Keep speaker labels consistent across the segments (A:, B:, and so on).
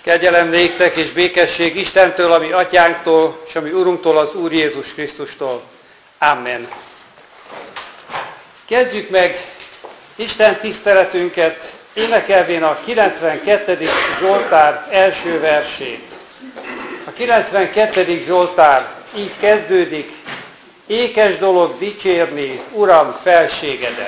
A: Kegyelem néktek és békesség Istentől, ami Atyánktól, és ami Urunktól, az Úr Jézus Krisztustól. Amen. Kezdjük meg Isten tiszteletünket énekelvén a 92. Zsoltár első versét. A 92. Zsoltár így kezdődik: ékes dolog dicsérni, Uram, felségedet.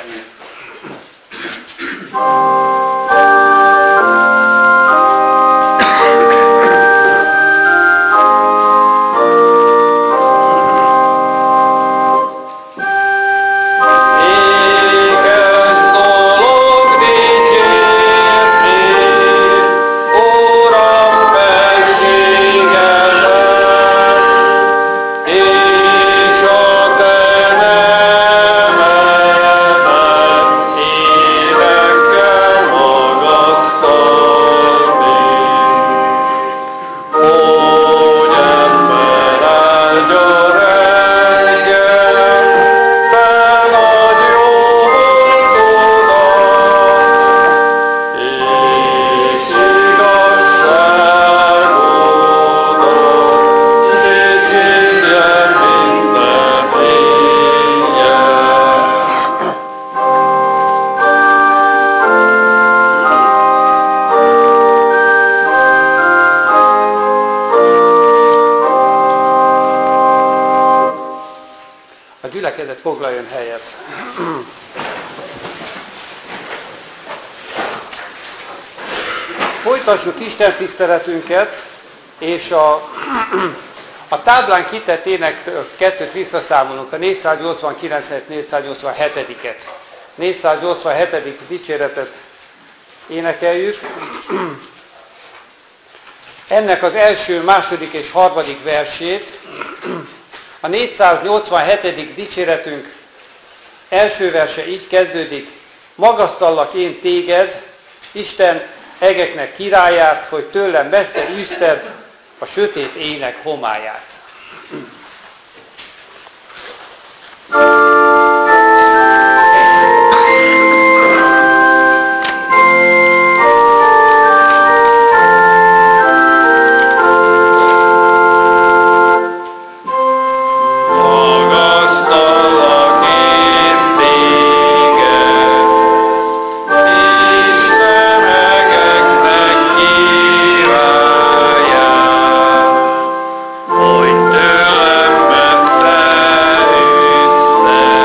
A: Foglaljon helyet. Folytassuk Isten tiszteletünket, és a táblán kitett énektől kettőt visszaszámolunk, a 489-487-et. 487. dicséretet énekeljük. Ennek az első, második és harmadik versét. A 487. dicséretünk első verse így kezdődik: magasztallak én téged, Isten egeknek királyát, hogy tőlem messze űzted a sötét ének homályát.
B: Hogy tőlem messze űzted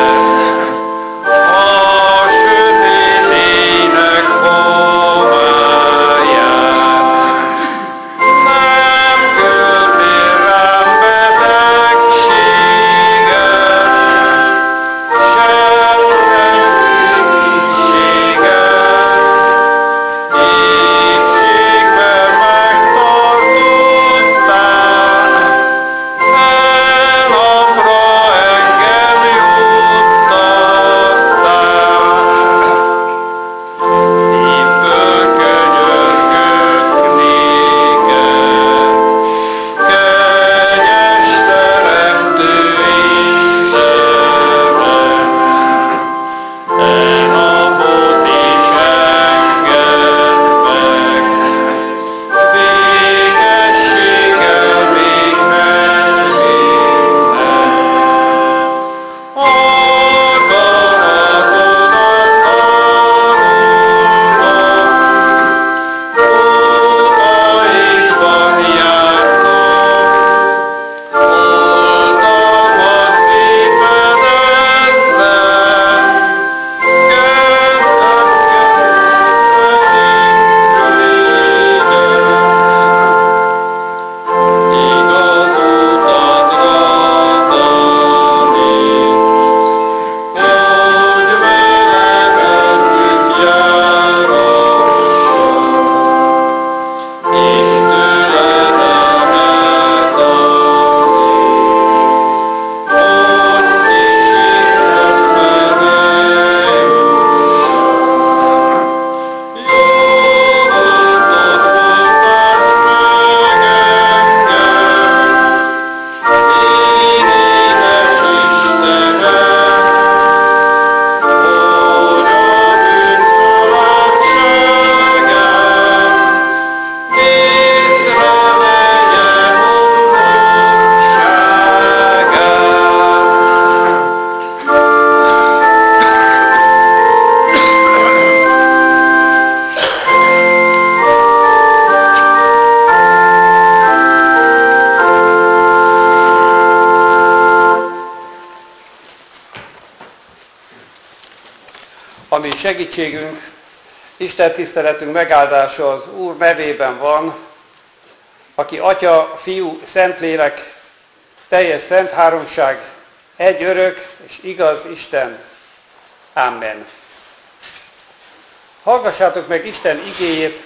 A: ami segítségünk, Isten tiszteletünk megáldása az Úr nevében van, aki Atya, Fiú, Szentlélek, teljes szent háromság, egy örök és igaz Isten. Amen. Hallgassátok meg Isten igéjét,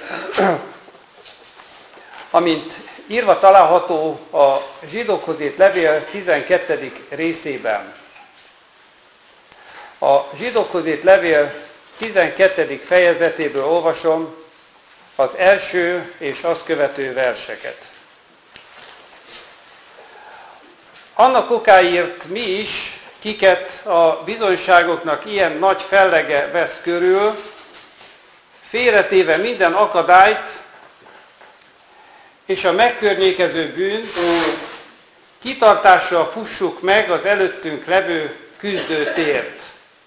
A: amint írva található a Zsidókhoz írt levél 12. részében. A Zsidókhoz írt levél 12. fejezetéből olvasom az első és azt követő verseket. Annak okáért mi is, kiket a bizonyságoknak ilyen nagy fellege vesz körül, félretéve minden akadályt és a megkörnyékező bűnt, kitartással fussuk meg az előttünk levő küzdőtért.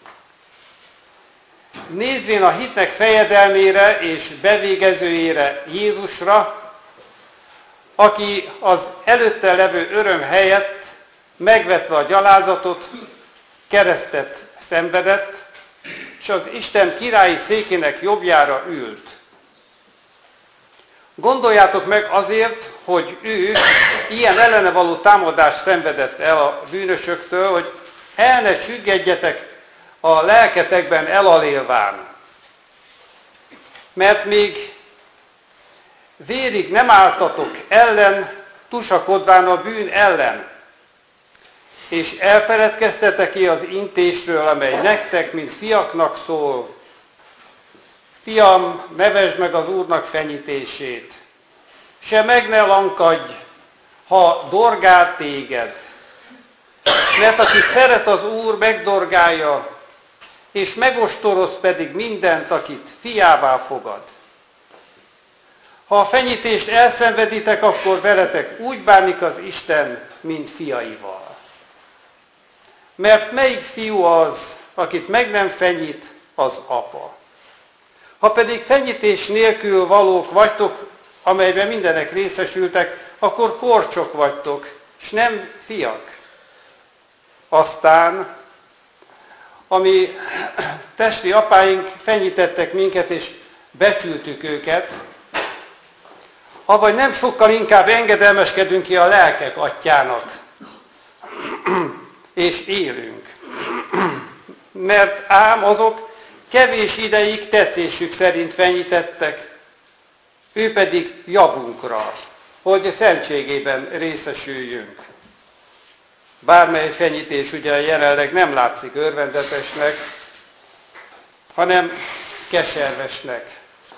A: Nézvén a hitnek fejedelmére és bevégezőjére, Jézusra, aki az előtte levő öröm helyett megvetve a gyalázatot, keresztet szenvedett, és az Isten királyi székének jobbjára ült. Gondoljátok meg azért, hogy ő ilyen ellene való támadást szenvedett el a bűnösöktől, hogy el ne csüggedjetek a lelketekben elalélván. Mert még vérig nem álltatok ellen, tusakodván a bűn ellen, és elfeledkeztetek ki az intésről, amely nektek, mint fiaknak szól. Fiam, ne vesd meg az Úrnak fenyítését, se meg ne lankadj, ha dorgál téged. Mert aki szeret az Úr, megdorgálja, és megostoroz pedig mindent, akit fiává fogad. Ha a fenyítést elszenveditek, akkor veletek úgy bánik az Isten, mint fiaival. Mert melyik fiú az, akit meg nem fenyít, az apa? Ha pedig fenyítés nélkül valók vagytok, amelyben mindenek részesültek, akkor korcsok vagytok, és nem fiak. Aztán, ami testi apáink fenyítettek minket, és becsültük őket, avagy nem sokkal inkább engedelmeskedünk ki a lelkek atyának, és élünk. Mert ám azok kevés ideig tetszésük szerint fenyítettek, ő pedig javunkra, hogy szentségében részesüljünk. Bármely fenyítés ugye jelenleg nem látszik örvendetesnek, hanem keservesnek.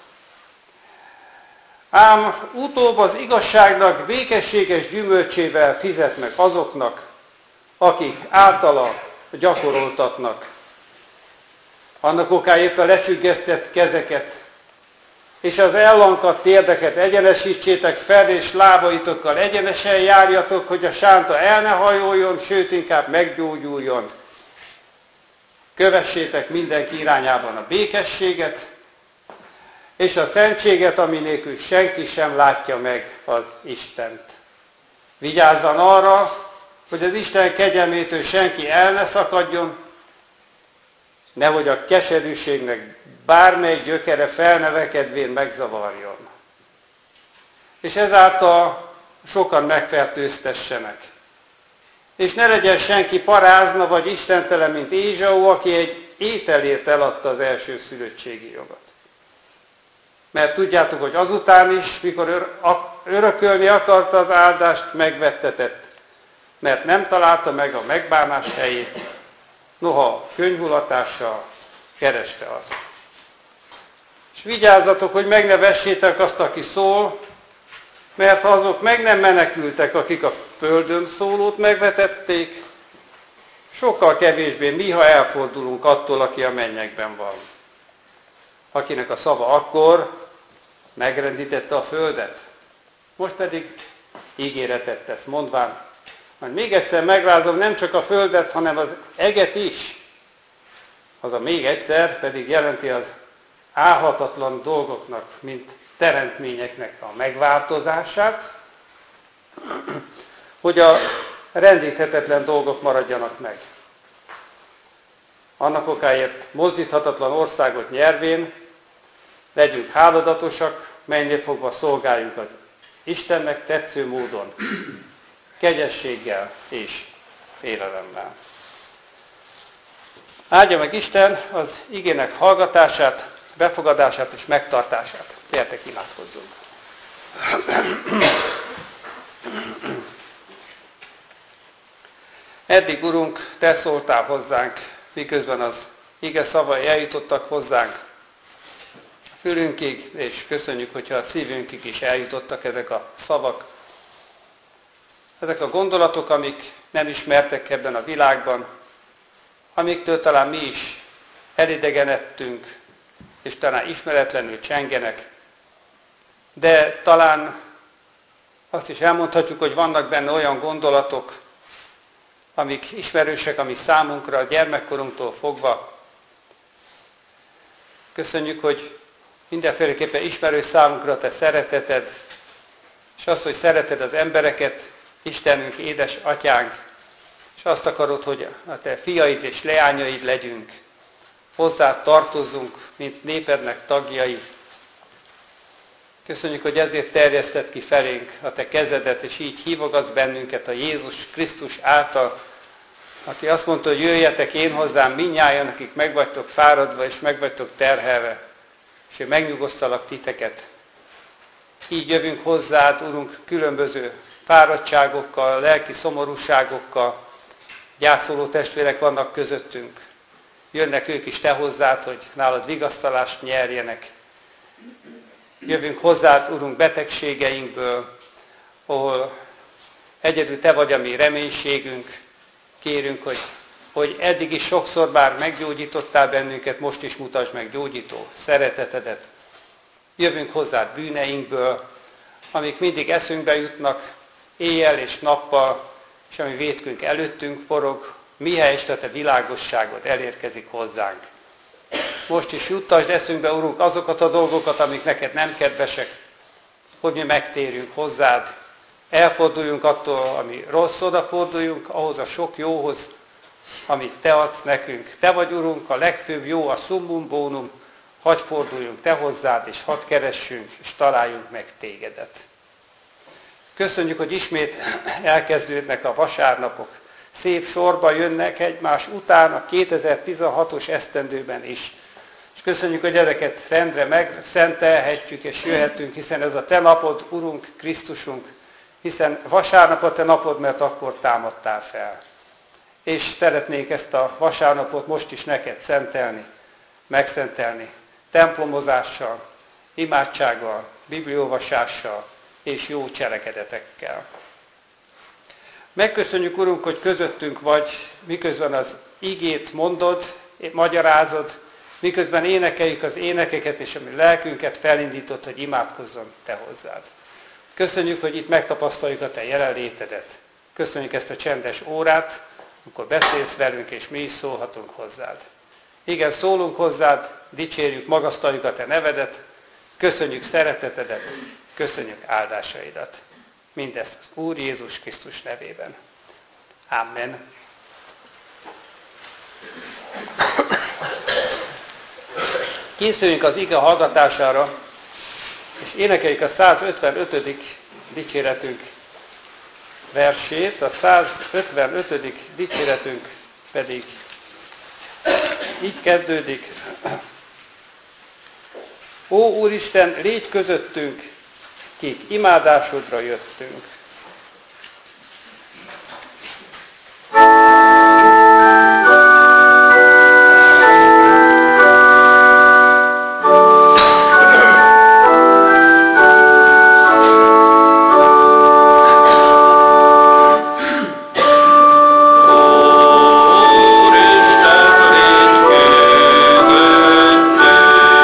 A: Ám utóbb az igazságnak békességes gyümölcsével fizet meg azoknak, akik általa gyakoroltatnak. Annak okáért a lecsüggesztett kezeket és az ellankadt térdeket egyenesítsétek fel, és lábaitokkal egyenesen járjatok, hogy a sánta el ne hajoljon, sőt inkább meggyógyuljon. Kövessétek mindenki irányában a békességet, és a szentséget, ami nélkül senki sem látja meg az Istent. Vigyázzon arra, hogy az Isten kegyelmétől senki el ne szakadjon, nehogy a keserűségnek bármely gyökere felnevekedvén megzavarjon. És ezáltal sokan megfertőztessenek. És ne legyen senki parázna vagy istentelen, mint Ézsau, aki egy ételért eladta az első szülöttségi jogot. Mert tudjátok, hogy azután is, mikor örökölni akarta az áldást, megvettetett, mert nem találta meg a megbánás helyét, noha könyvulatással kereste azt. És vigyázzatok, hogy meg ne vessétek azt, aki szól, mert ha azok meg nem menekültek, akik a földön szólót megvetették, sokkal kevésbé mi, ha elfordulunk attól, aki a mennyekben van. Akinek a szava akkor megrendítette a földet, most pedig ígéretet tesz, mondván, majd még egyszer megrázom nem csak a földet, hanem az eget is. Az a még egyszer pedig jelenti az állhatatlan dolgoknak, mint teremtményeknek a megváltozását, hogy a rendíthetetlen dolgok maradjanak meg. annak okáért mozdíthatatlan országot nyervén, legyünk háládatosak, melynél fogva szolgáljuk az Istennek tetsző módon, kegyességgel és félelemmel. Áldja meg Isten az igének hallgatását, befogadását és megtartását. Gyertek, imádkozzunk! Eddig, Urunk, Te szóltál hozzánk, miközben az ige szavai eljutottak hozzánk a fülünkig, és köszönjük, hogyha a szívünkig is eljutottak ezek a szavak, ezek a gondolatok, amik nem ismertek ebben a világban, amiktől talán mi is elidegenedtünk, és talán ismeretlenül csengenek, de talán azt is elmondhatjuk, hogy vannak benne olyan gondolatok, amik ismerősek, ami számunkra a gyermekkorunktól fogva. Köszönjük, hogy mindenféleképpen ismerős számunkra Te szereteted, és azt, hogy szereted az embereket, Istenünk, édes atyánk, és azt akarod, hogy a Te fiaid és leányaid legyünk, hozzád tartozzunk, mint népednek tagjai. Köszönjük, hogy ezért terjeszted ki felénk a Te kezedet, és így hívogatsz bennünket a Jézus Krisztus által, aki azt mondta, hogy jöjjetek én hozzám mindnyájan, akik meg vagytok fáradva és meg vagytok terhelve, és én megnyugosztalak titeket. Így jövünk hozzád, Urunk, különböző fáradtságokkal, lelki szomorúságokkal, gyászoló testvérek vannak közöttünk. Jönnek ők is Te hozzád, hogy nálad vigasztalást nyerjenek. Jövünk hozzád, Urunk, betegségeinkből, ahol egyedül Te vagy a mi reménységünk. Kérünk, hogy eddig is sokszor már meggyógyítottál bennünket, most is mutasd meg gyógyító szeretetedet. Jövünk hozzád bűneinkből, amik mindig eszünkbe jutnak, éjjel és nappal, és ami vétkünk előttünk forog, mihelyest a Te világosságod elérkezik hozzánk. Most is juttasd eszünkbe, Urunk, azokat a dolgokat, amik neked nem kedvesek, hogy mi megtérjünk hozzád, elforduljunk attól, ami rossz, odaforduljunk ahhoz a sok jóhoz, amit Te adsz nekünk. Te vagy, Urunk, a legfőbb jó, a summum bonum, hadd forduljunk Te hozzád, és hadd keressünk, és találjunk meg Tégedet. Köszönjük, hogy ismét elkezdődnek a vasárnapok. Szép sorba jönnek egymás után a 2016-os esztendőben is. És köszönjük, hogy ezeket rendre megszentelhetjük és jöhetünk, hiszen ez a Te napod, Urunk, Krisztusunk, hiszen vasárnap a Te napod, mert akkor támadtál fel. És szeretnénk ezt a vasárnapot most is neked szentelni, megszentelni, templomozással, imádsággal, bibliolvasással és jó cselekedetekkel. Megköszönjük, Urunk, hogy közöttünk vagy, miközben az igét mondod, magyarázod, miközben énekeljük az énekeket, és ami lelkünket felindított, hogy imádkozzon Te hozzád. Köszönjük, hogy itt megtapasztaljuk a Te jelenlétedet. Köszönjük ezt a csendes órát, amikor beszélsz velünk, és mi is szólhatunk hozzád. Igen, szólunk hozzád, dicsérjük, magasztaljuk a Te nevedet, köszönjük szeretetedet, köszönjük áldásaidat. Mindezt az Úr Jézus Krisztus nevében. Amen. Készüljünk az ige hallgatására, és énekeljük a 155. dicséretünk versét, a 155. dicséretünk pedig így kezdődik. Ó Úristen, légy közöttünk, kik imádásodra jöttünk.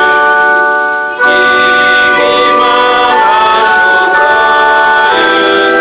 B: Imádásodra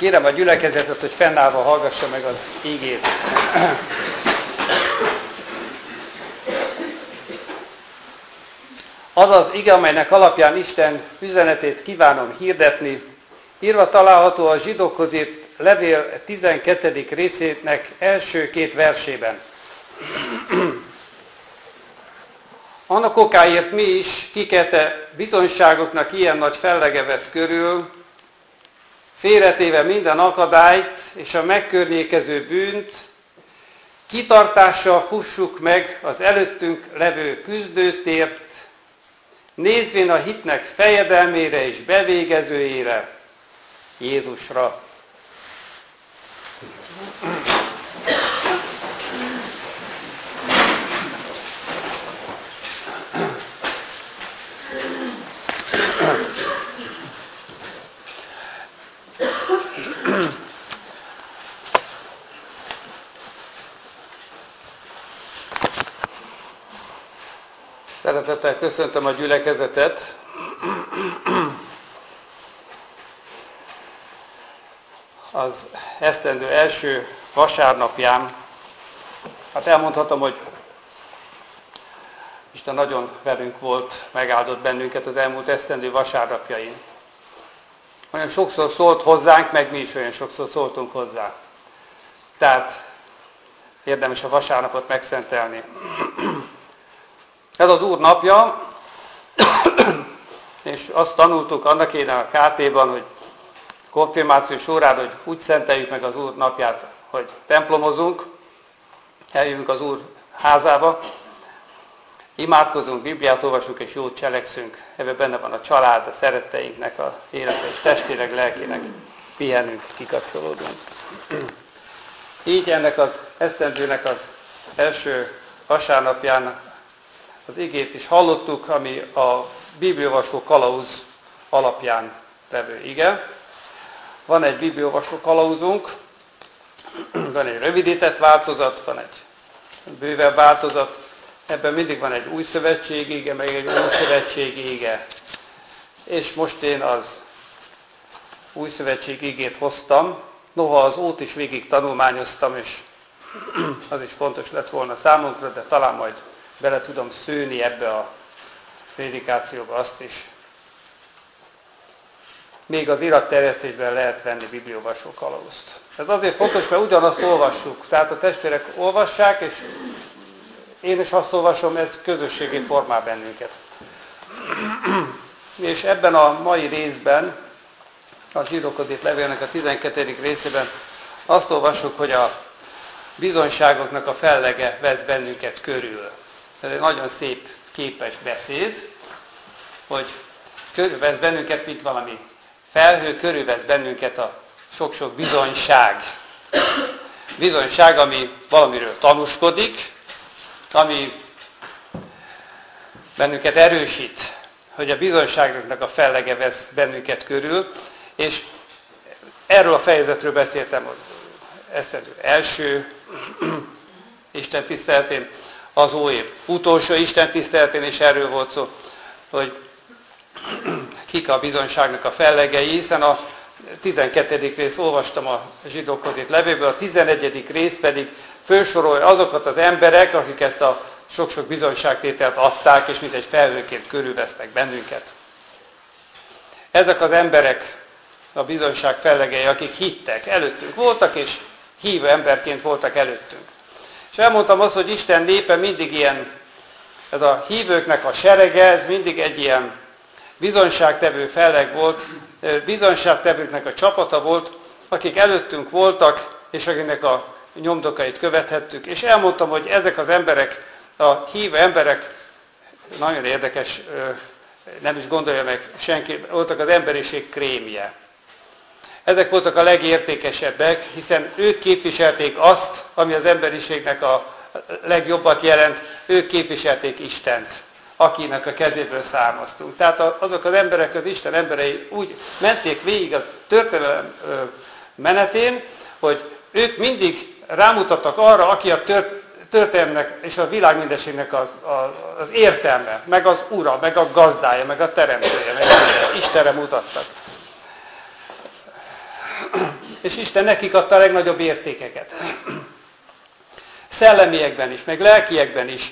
A: Kérem a gyülekezetet, hogy fennállva hallgassa meg az igét. Az az ige, amelynek alapján Isten üzenetét kívánom hirdetni, írva található a Zsidókhoz írt levél 12. részének első 2 versében. Annak okáért mi is, kiket bizonyságoknak ilyen nagy fellege vesz körül, félretéve minden akadályt és a megkörnyékező bűnt, kitartással fussuk meg az előttünk levő küzdőtért, nézvén a hitnek fejedelmére és bevégezőjére, Jézusra. Szeretettel köszöntöm a gyülekezetet. Az esztendő első vasárnapján, hát elmondhatom, hogy Isten nagyon velünk volt, megáldott bennünket az elmúlt esztendő vasárnapjain. Olyan sokszor szólt hozzánk, meg mi is olyan sokszor szóltunk hozzá. Tehát érdemes a vasárnapot megszentelni. Ez az Úr napja, és azt tanultuk annak én a KT-ban, hogy konfirmációs órán, hogy úgy szenteljük meg az Úr napját, hogy templomozunk, eljövünk az Úr házába, imádkozunk, Bibliát olvasunk és jót cselekszünk. Ebben benne van a család, a szeretteinknek a élete, és testileg, lelkileg pihenünk, kikapcsolódunk. Így ennek az esztendőnek az első vasárnapján az igét is hallottuk, ami a bibliaolvasó kalauz alapján levő ige. Van egy bibliaolvasó kalauzunk, van egy rövidített változat, van egy bővebb változat, ebben mindig van egy új szövetségi ige, meg egy új szövetségi ige. És most én az új szövetségi igét hoztam, noha az Ót is végig tanulmányoztam, és az is fontos lett volna számunkra, de talán majd bele tudom szőni ebbe a prédikációba azt is. Még az iratterjesztésben lehet venni bibliaolvasó kalauzt. Ez azért fontos, mert ugyanazt olvassuk. Tehát a testvérek olvassák, és én is azt olvasom, ez közösségi formál bennünket. És ebben a mai részben, a Zsidókhoz írt levélnek a 12. részében azt olvassuk, hogy a bizonyságoknak a fellege vesz bennünket körül. Ez egy nagyon szép, képes beszéd, hogy körülvesz bennünket, mint valami felhő, körülvesz bennünket a sok-sok bizonyság. Bizonyság, ami valamiről tanúskodik, ami bennünket erősít, hogy a bizonyságoknak a fellege vesz bennünket körül, és erről a fejezetről beszéltem esztendő első Isten tiszteletén, az új év utolsó Isten tiszteletén is erről volt szó, hogy kik a bizonyságnak a fellegei, hiszen a 12. rész olvastam a Zsidókhoz írt levélből, a 11. rész pedig felsorolja azokat az emberek, akik ezt a sok-sok bizonyságtételt adták, és mint egy felhőként körülvesznek bennünket. Ezek az emberek a bizonyság fellegei, akik hittek, előttünk voltak, és hívő emberként voltak előttünk. És elmondtam azt, hogy Isten népe mindig ilyen, ez a hívőknek a serege, ez mindig egy ilyen bizonyságtevő felleg volt, bizonyságtevőknek a csapata volt, akik előttünk voltak, és akiknek a nyomdokait követhettük. És elmondtam, hogy ezek az emberek, a hívő emberek, nagyon érdekes, nem is gondolja meg senki, voltak az emberiség krémje. Ezek voltak a legértékesebbek, hiszen ők képviselték azt, ami az emberiségnek a legjobbat jelent, ők képviselték Istent, akinek a kezéből származtunk. Tehát azok az emberek, az Isten emberei úgy menték végig a történelem menetén, hogy ők mindig rámutattak arra, aki a történelemnek és a világ mindenségnek az értelme, meg az ura, meg a gazdája, meg a teremtője, meg Istenre mutattak. és Isten nekik adta a legnagyobb értékeket. Szellemiekben is, meg lelkiekben is.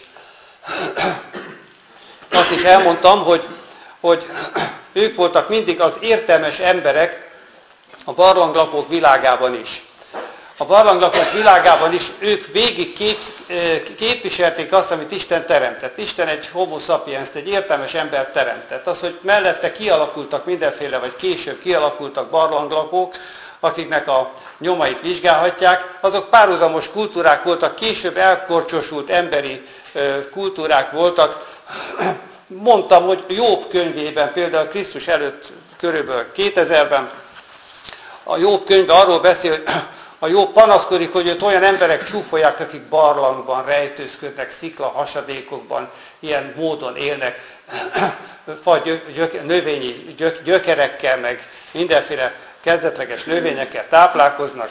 A: Azt is elmondtam, hogy ők voltak mindig az értelmes emberek a barlanglakók világában is. A barlanglakók világában is ők végig képviselték azt, amit Isten teremtett. Isten egy homo sapiens, egy értelmes embert teremtett. Az, hogy mellette kialakultak mindenféle, vagy később kialakultak barlanglakók, akiknek a nyomait vizsgálhatják, azok párhuzamos kultúrák voltak, később elkorcsosult emberi kultúrák voltak. Mondtam, hogy Jobb könyvében, például Krisztus előtt körülbelül 2000-ben, a Jobb könyve arról beszél, hogy a Jobb panaszkodik, hogy őt olyan emberek csúfolják, akik barlangban rejtőzködnek, szikla hasadékokban, ilyen módon élnek, növényi gyökerekkel, meg mindenféle kezdetleges növényekkel táplálkoznak.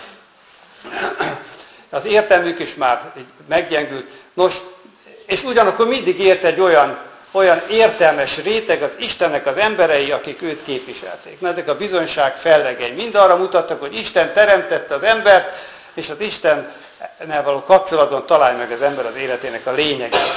A: Az értelmük is már meggyengült. Nos, és ugyanakkor mindig élt egy olyan értelmes réteg az Istennek az emberei, akik őt képviselték. Na, ezek a bizonyság fellegei mind arra mutattak, hogy Isten teremtette az embert, és az Istennel való kapcsolatban találja meg az ember az életének a lényegét.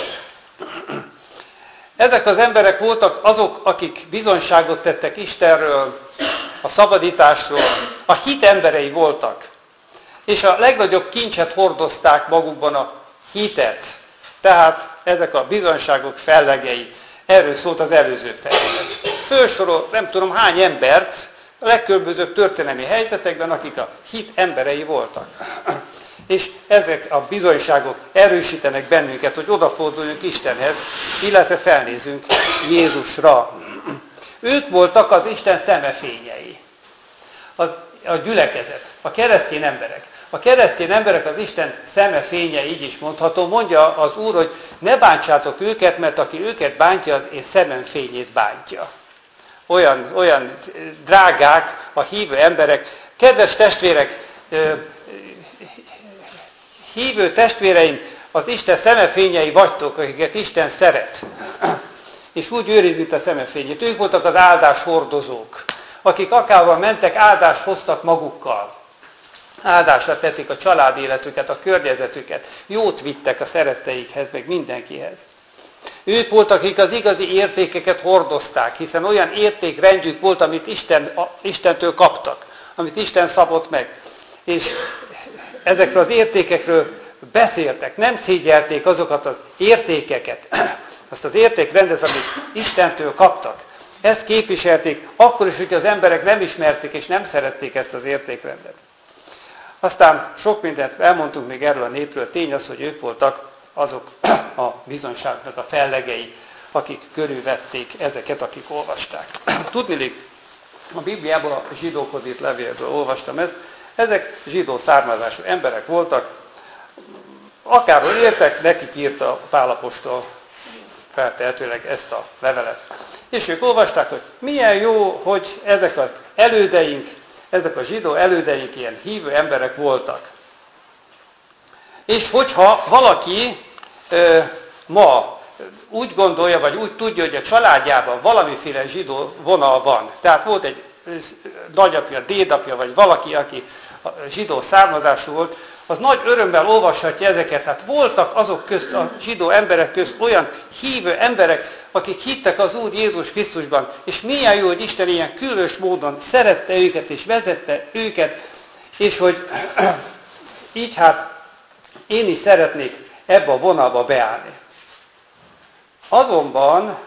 A: Ezek az emberek voltak azok, akik bizonyságot tettek Istenről, a szabadításról, a hit emberei voltak. És a legnagyobb kincset hordozták magukban, a hitet. Tehát ezek a bizonyságok fellegei. Erről szólt az előző fejezet. Fölsorol nem tudom hány embert a legkülönbözőbb történelmi helyzetekben, akik a hit emberei voltak. És ezek a bizonyságok erősítenek bennünket, hogy odaforduljunk Istenhez, illetve felnézünk Jézusra. Ők voltak az Isten szemefényei. A gyülekezet, a keresztény emberek. A keresztény emberek az Isten szemefénye, így is mondható. Mondja az Úr, hogy ne bántsátok őket, mert aki őket bántja, az én szemem fényét bántja. Olyan drágák a hívő emberek. Kedves testvérek, hívő testvéreim, az Isten szemefényei vagytok, akiket Isten szeret. És úgy őriz, mint a szemefényét. Ők voltak az áldás hordozók, akik akárhol mentek, áldást hoztak magukkal. Áldásra tették a család életüket, a környezetüket. Jót vittek a szeretteikhez, meg mindenkihez. Ők voltak, akik az igazi értékeket hordozták, hiszen olyan értékrendjük volt, amit Istentől kaptak, amit Isten szabott meg. És ezekről az értékekről beszéltek, nem szégyelték azokat az értékeket, azt az értékrendet, amit Istentől kaptak. Ezt képviselték, akkor is, hogy az emberek nem ismerték és nem szerették ezt az értékrendet. Aztán sok mindent elmondtunk még erről a népről. Tény az, hogy ők voltak azok a bizonyságnak a fellegei, akik körülvették ezeket, akik olvasták. Tudniillik, a Bibliából, a zsidókhoz írt levélből olvastam ezt. Ezek zsidó származású emberek voltak, akárhol éltek, nekik írta Pál apostol feltehetőleg ezt a levelet. És ők olvasták, hogy milyen jó, hogy ezek az elődeink, ezek a zsidó elődeink ilyen hívő emberek voltak. És hogyha valaki ma úgy gondolja, vagy úgy tudja, hogy a családjában valamiféle zsidó vonal van, tehát volt egy nagyapja, dédapja, vagy valaki, aki zsidó származású volt, az nagy örömmel olvashatja ezeket. Tehát voltak azok közt, a zsidó emberek közt olyan hívő emberek, akik hittek az Úr Jézus Krisztusban. És milyen jó, hogy Isten ilyen különös módon szerette őket és vezette őket, és hogy így hát én is szeretnék ebbe a vonalba beállni. Azonban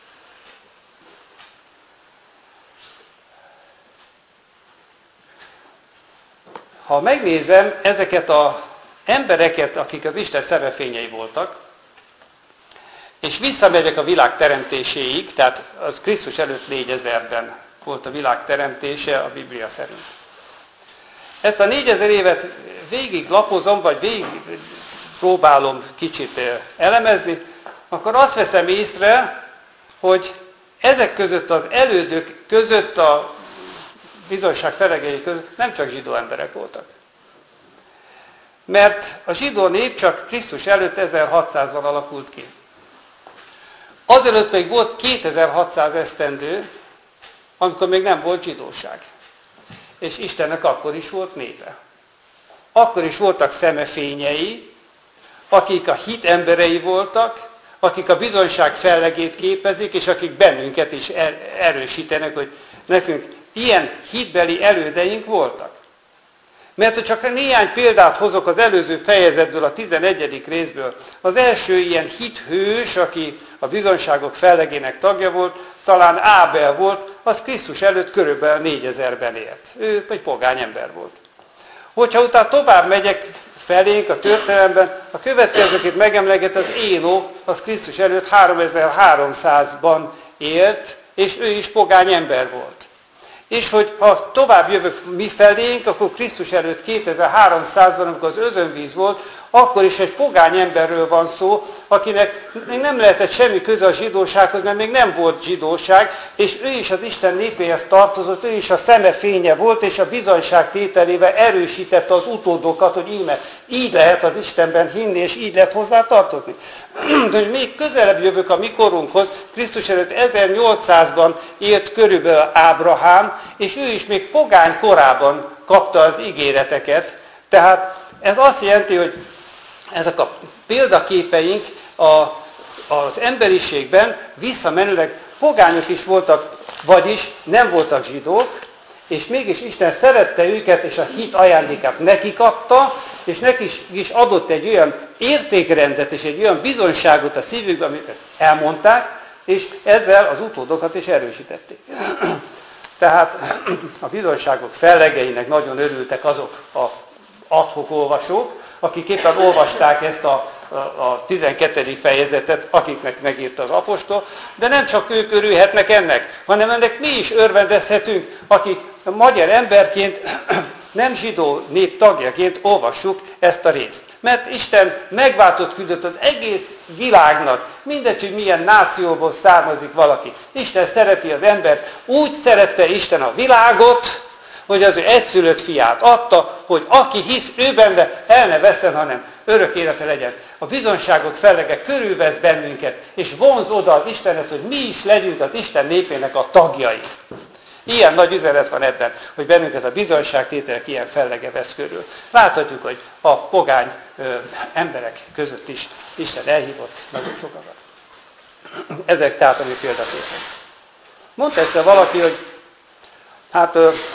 A: ha megnézem ezeket az embereket, akik az Isten szemefényei voltak, és visszamegyek a világ teremtéséig, tehát az Krisztus előtt 4000-ben volt a világ teremtése a Biblia szerint. Ezt a 4000 évet végig lapozom, vagy végig próbálom kicsit elemezni, akkor azt veszem észre, hogy ezek között az elődök között, a bizonyság felegei között nem csak zsidó emberek voltak. Mert a zsidó nép csak Krisztus előtt 1600-ban alakult ki. Azelőtt még volt 2600 esztendő, amikor még nem volt zsidóság. és Istennek akkor is volt népe. Akkor is voltak szemefényei, akik a hit emberei voltak, akik a bizonyság fellegét képezik, és akik bennünket is erősítenek, hogy nekünk ilyen hitbeli elődeink voltak. Mert ha csak néhány példát hozok az előző fejezetből, a 11. részből, az első ilyen hithős, aki a bizonyságok fellegének tagja volt, talán Ábel volt, az Krisztus előtt körülbelül 4000-ben élt. Ő egy pogány ember volt. Hogyha utána tovább megyek felénk a történelemben, a következőket megemleget az Énok, az Krisztus előtt 3300-ban élt, és ő is pogány ember volt. És hogy ha tovább jövök mi felénk, akkor Krisztus előtt 2300-ban, amikor az özönvíz volt, akkor is egy pogány emberről van szó, akinek még nem lehetett semmi köze a zsidósághoz, mert még nem volt zsidóság, és ő is az Isten népéhez tartozott, ő is a szeme fénye volt, és a bizonyság tételével erősítette az utódokat, hogy íme, így lehet az Istenben hinni, és így lehet hozzá tartozni. De hogy még közelebb jövök a mi korunkhoz, Krisztus előtt 1800-ban élt körülbelül Ábrahám, és ő is még pogány korában kapta az ígéreteket. Tehát ez azt jelenti, hogy ezek a példaképeink az emberiségben visszamenőleg pogányok is voltak, vagyis nem voltak zsidók, és mégis Isten szerette őket, és a hit ajándékát nekik adta, és nekik is adott egy olyan értékrendet, és egy olyan bizonyságot a szívükben, amit ezt elmondták, és ezzel az utódokat is erősítették. Tehát a bizonyságok fellegeinek nagyon örültek azok a ad-hoc olvasók, akik éppen olvasták ezt a 12. fejezetet, akiknek megírta az apostol, de nem csak ők örülhetnek ennek, hanem ennek mi is örvendezhetünk, akik magyar emberként, nem zsidó nép tagjaként olvassuk ezt a részt. Mert Isten megváltott küldött az egész világnak, mindegy, hogy milyen nációból származik valaki. Isten szereti az embert, úgy szerette Isten a világot, hogy az ő egyszülött fiát adta, hogy aki hisz ő benne, el ne vesszen, hanem örök élete legyen. A bizonyságok fellege körülvesz bennünket, és vonz oda az Istenhez, hogy mi is legyünk az Isten népének a tagjai. Ilyen nagy üzenet van ebben, hogy bennünket a bizonyságtételek ilyen fellege vesz körül. Láthatjuk, hogy a pogány emberek között is Isten elhívott nagyon sokakat. Ezek tehát a mi példaképek. Mondta egyszer valaki, hogy hát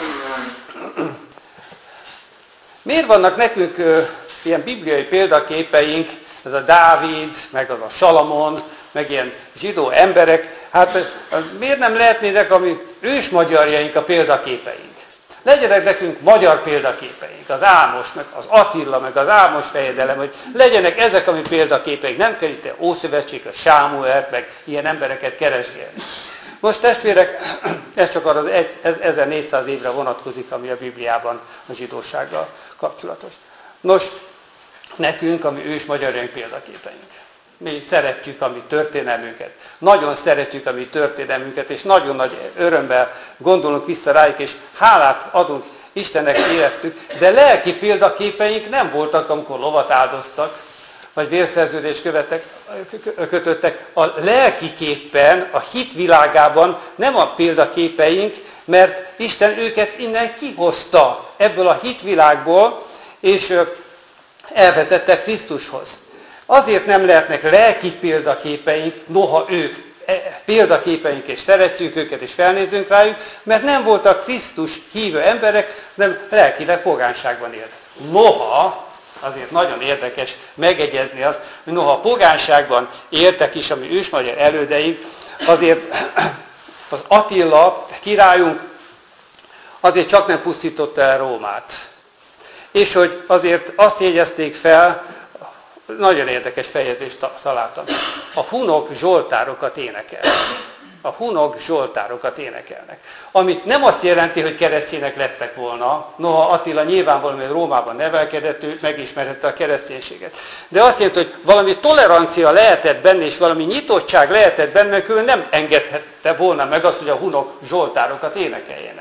A: miért vannak nekünk ilyen bibliai példaképeink, ez a Dávid, meg az a Salamon, meg ilyen zsidó emberek, hát miért nem lehetnének a mi ősmagyarjaink a példaképeink? Legyenek nekünk magyar példaképeink, az Ámos, meg az Attila, meg az Ámos fejedelem, hogy legyenek ezek a mi példaképeink, nem kell itt Ószövetség, a Sámuelt, meg ilyen embereket keresgélni. Most testvérek, ez csak arra az 1400 évre vonatkozik, ami a Bibliában a zsidósággal kapcsolatos. Nos, nekünk, ami ős magyarjaink példaképeink. Mi szeretjük a mi történelmünket. Nagyon szeretjük a mi történelmünket, és nagyon nagy örömmel gondolunk vissza rájuk, és hálát adunk Istennek életük, de lelki példaképeink nem voltak, amikor lovat áldoztak, vagy vérszerződést kötöttek. A lelki képpen, a hit világában nem a példaképeink, mert Isten őket innen kihozta ebből a hitvilágból, és elvetette Krisztushoz. Azért nem lehetnek lelki példaképeink, noha ők példaképeink, és szeretjük őket, és felnézünk rájuk, mert nem voltak Krisztus hívő emberek, nem lelkileg pogánságban éltek. Noha, azért nagyon érdekes megegyezni azt, hogy noha a pogánságban éltek is, ami ősmagyar elődeink, azért az Attila királyunk azért csak nem pusztította el Rómát. És hogy azért azt jegyezték fel, nagyon érdekes fejezést találtam. A hunok zsoltárokat énekelnek. A hunok zsoltárokat énekelnek. Ami nem azt jelenti, hogy keresztények lettek volna, noha Attila nyilvánvalóan, hogy Rómában nevelkedett, ő megismerhette a kereszténységet. De azt jelenti, hogy valami tolerancia lehetett benne, és valami nyitottság lehetett benne, ő nem engedhette volna meg azt, hogy a hunok zsoltárokat énekeljenek.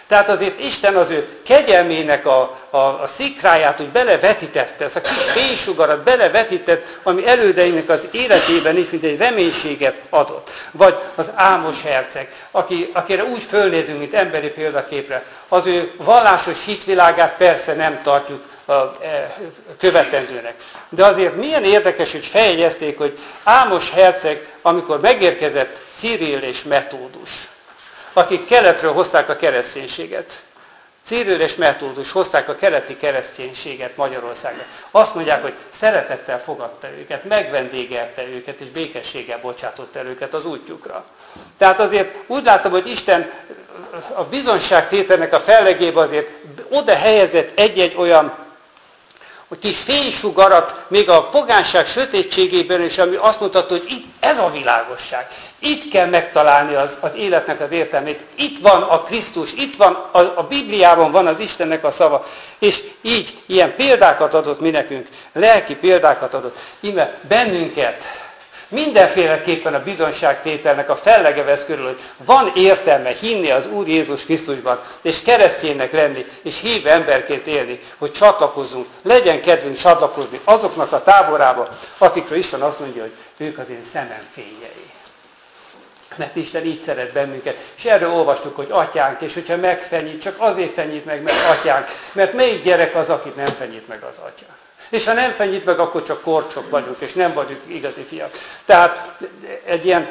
A: Tehát azért Isten az ő kegyelmének a szikráját úgy belevetítette, ezt a kis fénysugarat belevetített, ami elődeinek az életében is, mint egy reménységet adott. Vagy az Ámos herceg, akire úgy fölnézünk, mint emberi példaképre, az ő vallásos hitvilágát persze nem tartjuk követendőnek. De azért milyen érdekes, hogy feljegyezték, hogy Ámos herceg, amikor megérkezett Cirill és Metódus, akik keletről hozták a kereszténységet. Cirill és Metódus hozták a keleti kereszténységet Magyarországra. Azt mondják, hogy szeretettel fogadta őket, megvendégelte őket, és békességgel bocsátotta el őket az útjukra. Tehát azért úgy látom, hogy Isten a bizonyságtételnek a fellegébe azért oda helyezett egy-egy olyan kis fénysugarat, még a pogánság sötétségében is, ami azt mutatta, hogy itt ez a világosság. Itt kell megtalálni az életnek az értelmét. Itt van a Krisztus, itt van a Bibliában van az Istennek a szava. És így ilyen példákat adott mi nekünk, lelki példákat adott. Íme bennünket mindenféleképpen a bizonyságtételnek a fellege vesz körül, hogy van értelme hinni az Úr Jézus Krisztusban, és kereszténynek lenni, és hívő emberként élni, hogy csatlakozzunk, legyen kedvünk csatlakozni azoknak a táborába, akikről Isten azt mondja, hogy ők az én szemem fényei. Mert Isten így szeret bennünket. És erről olvastuk, hogy atyánk, és hogyha megfenyít, csak azért fenyít meg, mert atyánk. Mert melyik gyerek az, akit nem fenyít meg az atya? És ha nem fenyít meg, akkor csak korcsok vagyunk, és nem vagyunk igazi fiak. Tehát egy ilyen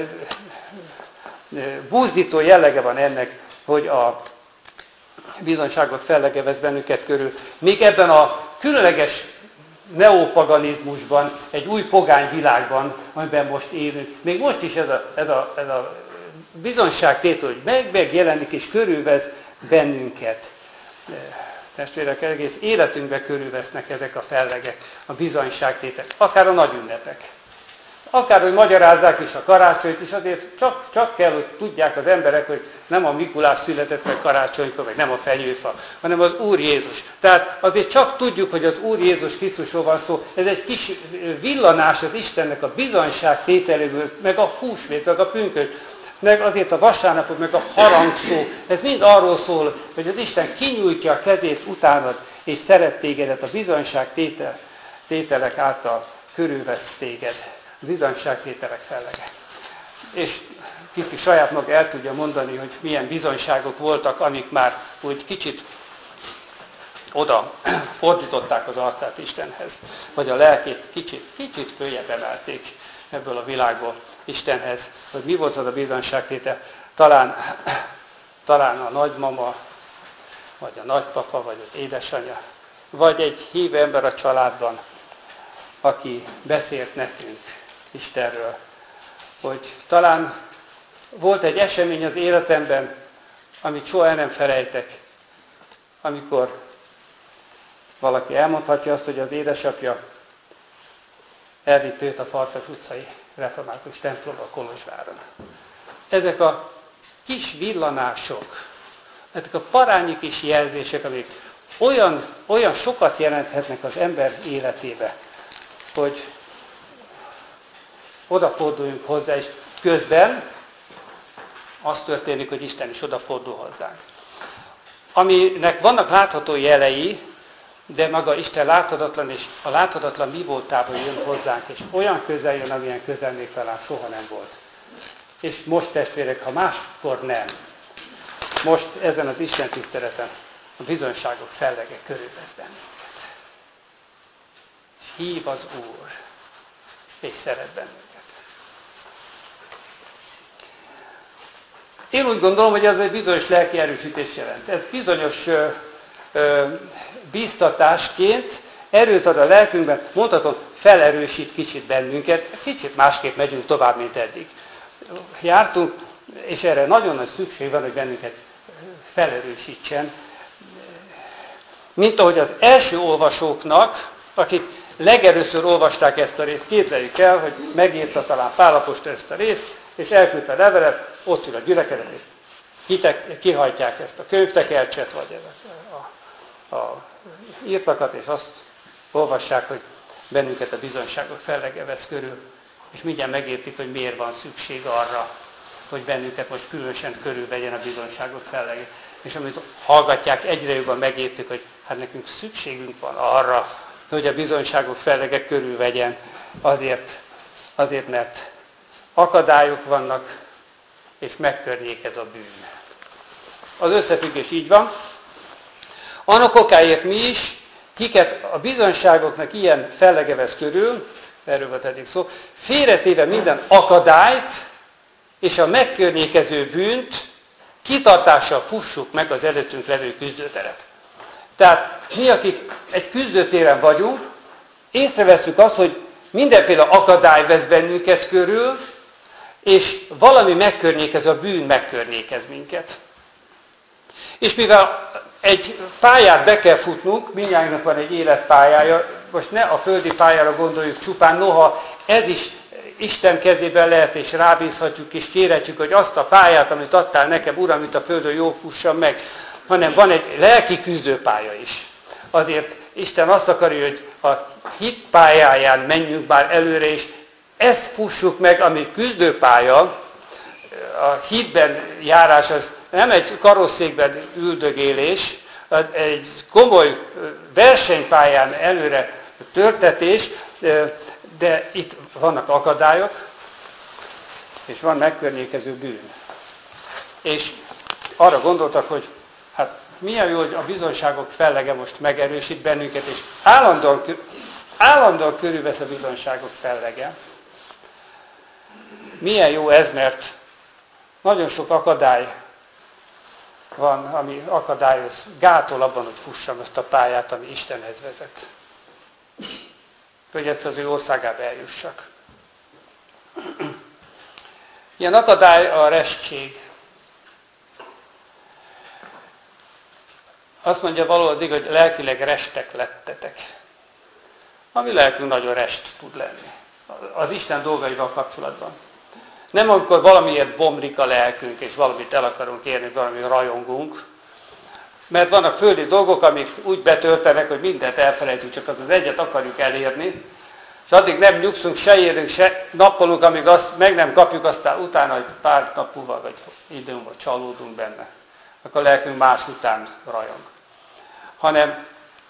A: buzdító jellege van ennek, hogy a bizonyságot fellege vesz bennünket körül. Még ebben a különleges neopaganizmusban, egy új pogány világban, amiben most élünk, még most is ez a bizonyságtétel, hogy megjelenik és körülvesz bennünket. Testvérek, egész életünkbe körülvesznek ezek a fellegek, a bizonyságtétek, akár a nagy ünnepek. Akár, hogy magyarázzák is a karácsonyt, és azért csak kell, hogy tudják az emberek, hogy nem a Mikulás született meg karácsonykor, meg nem a fenyőfa, hanem az Úr Jézus. Tehát azért csak tudjuk, hogy az Úr Jézus Krisztusról van szó. Ez egy kis villanás az Istennek a bizonyságtételéből, meg a húsvét, meg a pünkösd, meg azért a vasárnapok, meg a harangszó. Ez mind arról szól, hogy az Isten kinyújtja a kezét utánad, és szeret tégedet, a bizonyságtételek által körülvesz téged. A bizonyságtételek fellege. És Kiki saját maga el tudja mondani, hogy milyen bizonyságok voltak, amik már úgy kicsit oda fordították az arcát Istenhez, vagy a lelkét kicsit följebb emelték ebből a világból Istenhez, hogy mi volt az a bizonyságtétel. Talán a nagymama, vagy a nagypapa, vagy az édesanyja, vagy egy hívő ember a családban, aki beszélt nekünk Istenről, hogy talán volt egy esemény az életemben, amit soha el nem felejtek, amikor valaki elmondhatja azt, hogy az édesapja elvitt őt a Farkas utcai református templomba Kolozsváron. Ezek a kis villanások, ezek a parányi kis jelzések, amik olyan sokat jelenthetnek az ember életébe, hogy odaforduljunk hozzá, és közben az történik, hogy Isten is odafordul hozzánk. Aminek vannak látható jelei, de maga Isten láthatatlan, és a láthatatlan mi voltában jön hozzánk, és olyan közel jön, amilyen közel még talán soha nem volt. És most, testvérek, ha máskor nem, most ezen az Isten tiszteleten a bizonyságok fellege körülvesz bennünket. És hív az Úr, és szeret bennünket. Én úgy gondolom, hogy ez egy bizonyos lelki erősítést jelent. Ez bizonyos bíztatásként erőt ad a lelkünkben, mondhatom, felerősít kicsit bennünket, kicsit másképp megyünk tovább, mint eddig. Jártunk, és erre nagyon nagy szükség van, hogy bennünket felerősítsen. Mint ahogy az első olvasóknak, akik legelőször olvasták ezt a részt, képzeljük el, hogy megírta talán Pál apostol ezt a részt, és elküldte a levelet, ott ül a gyülekezet, és kihajtják ezt a könyvtekercset, vagy a írtakat, és azt olvassák, hogy bennünket a bizonyságok fellege vesz körül, és mindjárt megértik, hogy miért van szükség arra, hogy bennünket most különösen körülvegyen a bizonyságot fellege. És amit hallgatják, egyre jobban megértük, hogy hát nekünk szükségünk van arra, hogy a bizonyságok fellege körülvegyen, azért, mert akadályok vannak, és megkörnyékez a bűn. Az összefüggés így van. Annak okáért mi is, kiket a bizonyságoknak ilyen fellege vesz körül, erről volt eddig szó, félretéve minden akadályt és a megkörnyékező bűnt, kitartással fussuk meg az előttünk levő küzdőteret. Tehát mi, akik egy küzdőtéren vagyunk, észreveszünk azt, hogy mindenféle akadály vesz bennünket körül, és valami megkörnyékez, a bűn megkörnyékez minket. És mivel egy pályát be kell futnunk, mindnyájunknak van egy életpályája, most ne a földi pályára gondoljuk csupán, noha ez is Isten kezében lehet, és rábízhatjuk, és kérhetjük, hogy azt a pályát, amit adtál nekem, Uram, itt a földön jól fussam meg, hanem van egy lelki küzdőpálya is. Azért Isten azt akarja, hogy a hit pályáján menjünk már előre, és ezt fussuk meg, ami küzdőpálya, a hitben járás, az nem egy karosszékben üldögélés, egy komoly versenypályán előre törtetés, de itt vannak akadályok, és van megkörnyékező bűn. És arra gondoltak, hogy hát milyen jó, hogy a bizonyságok fellege most megerősít bennünket, és állandóan körülvesz a bizonyságok fellege. Milyen jó ez, mert nagyon sok akadály van, ami akadályoz, gátol abban, hogy fussam ezt a pályát, ami Istenhez vezet. Hogy egyszer az ő országába eljussak. Ilyen akadály a restség. Azt mondja valódig, hogy lelkileg restek lettetek. Ami lelkünk nagyon rest tud lenni. Az Isten dolgaival kapcsolatban. Nem amikor valamiért bomlik a lelkünk, és valamit el akarunk érni, valamit rajongunk. Mert vannak földi dolgok, amik úgy betöltenek, hogy mindent elfelejtünk, csak az egyet akarjuk elérni. És addig nem nyugszunk, se érünk, se nappalunk, amíg azt meg nem kapjuk, aztán utána, hogy pár nap múlva, vagy időn, vagy csalódunk benne. Akkor a lelkünk más után rajong. Hanem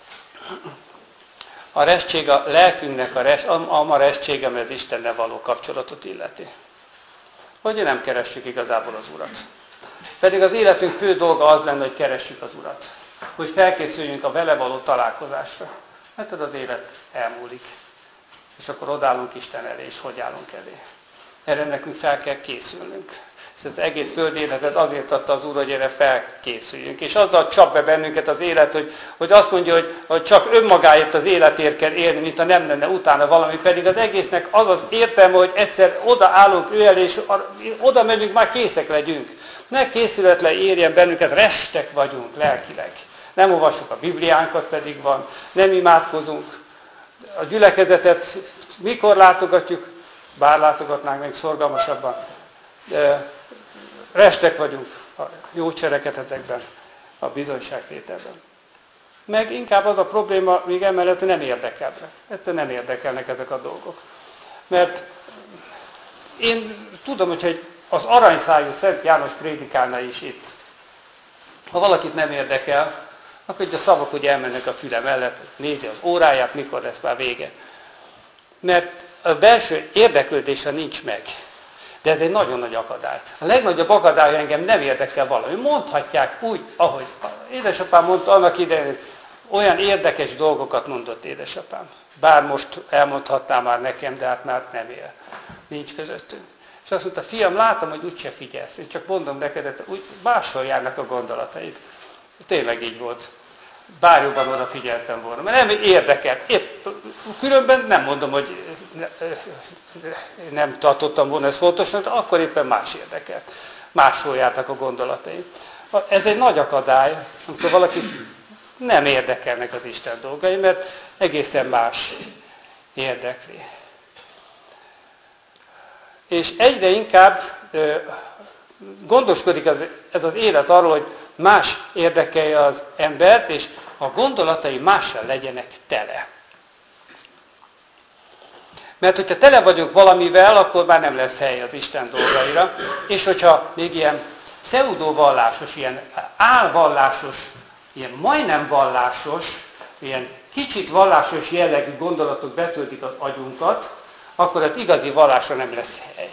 A: a restség a lelkünknek a restség, ami az Istennel való kapcsolatot illeti. Hogy nem keressük igazából az Urat. Pedig az életünk fő dolga az lenne, hogy keressük az Urat. Hogy felkészüljünk a vele való találkozásra. Mert az élet elmúlik. És akkor odállunk Isten elé, és hogy állunk elé. Erre nekünk fel kell készülnünk. És az egész földi életet azért adta az Úr, hogy erre felkészüljünk. És azzal csap be bennünket az élet, hogy azt mondja, hogy csak önmagáért az életért kell élni, mint ha nem lenne utána valami. Pedig az egésznek az az értelme, hogy egyszer odaállunk ő elé, és oda megyünk, már készek legyünk. Ne készületlen érjen bennünket, restek vagyunk lelkileg. Nem olvassuk a Bibliánkat, pedig van, nem imádkozunk. A gyülekezetet mikor látogatjuk, bár látogatnánk még szorgalmasabban. Restek vagyunk a jó cselekedetekben, a bizonyságtételben. Meg inkább az a probléma, még emellett nem érdekel. Ezt nem érdekelnek ezek a dolgok. Mert én tudom, hogy az aranyszájú Szent János prédikálna is itt. Ha valakit nem érdekel, akkor a szavak úgy elmennek a füle mellett, nézi az óráját, mikor lesz már vége. Mert a belső érdeklődése nincs meg. De ez egy nagyon nagy akadály. A legnagyobb akadály, engem nem érdekel valami. Mondhatják úgy, ahogy édesapám mondta annak idején, olyan érdekes dolgokat mondott édesapám. Bár most elmondhatná már nekem, de hát már nem él. Nincs közöttünk. És azt mondta, fiam, látom, hogy úgyse figyelsz. Én csak mondom neked, hogy úgy máshol járnak a gondolataid. Tényleg így volt. Bár jobban odafigyeltem volna. Mert nem érdekel. Épp, különben nem mondom, hogy nem tartottam volna ezt fontosnak, de akkor éppen más érdekel. Máshol jártak a gondolatai. Ez egy nagy akadály, amikor valaki nem érdekelnek az Isten dolgai, mert egészen más érdekli. És egyre inkább gondoskodik ez az élet arról, hogy más érdekelje az embert, és a gondolatai mással legyenek tele. Mert hogyha tele vagyunk valamivel, akkor már nem lesz hely az Isten dolgaira. És hogyha még ilyen pseudovallásos, ilyen álvallásos, ilyen majdnem vallásos, ilyen kicsit vallásos jellegű gondolatok betöltik az agyunkat, akkor az igazi vallásra nem lesz hely.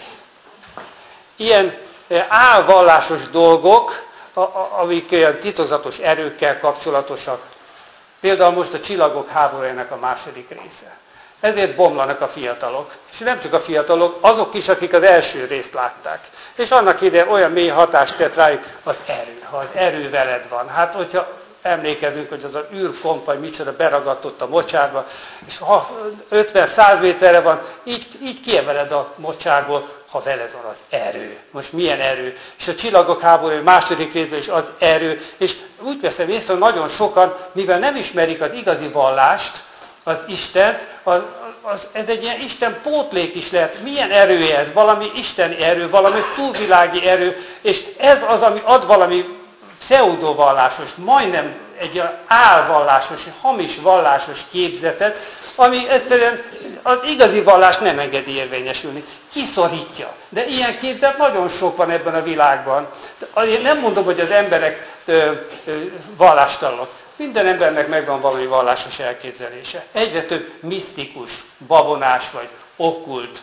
A: Ilyen álvallásos dolgok, amik olyan titokzatos erőkkel kapcsolatosak. Például most a Csillagok háborújának a második része. Ezért bomlanak a fiatalok. És nem csak a fiatalok, azok is, akik az első részt látták. És annak idején olyan mély hatást tett rájuk az erő. Ha az erő veled van. Hát, hogyha emlékezünk, hogy az az űrkompany micsoda beragadt ott a mocsárba, és ha 50-100 méterre van, így kiemeled a mocsárból, ha veled van az erő. Most milyen erő? És a Csillagok háborúja második részben is az erő. És úgy veszem észre, hogy nagyon sokan, mivel nem ismerik az igazi vallást, az Istent, ez egy ilyen Isten pótlék is lehet. Milyen erő ez? Valami isteni erő, valami túlvilági erő, és ez az, ami ad valami pseudovallásos, majdnem egy álvallásos, hamis vallásos képzetet, ami egyszerűen az igazi vallás nem engedi érvényesülni. Kiszorítja. De ilyen képzet nagyon sok van ebben a világban. Én nem mondom, hogy az emberek vallástalanok. Minden embernek megvan valami vallásos elképzelése. Egyre több misztikus, babonás vagy okkult,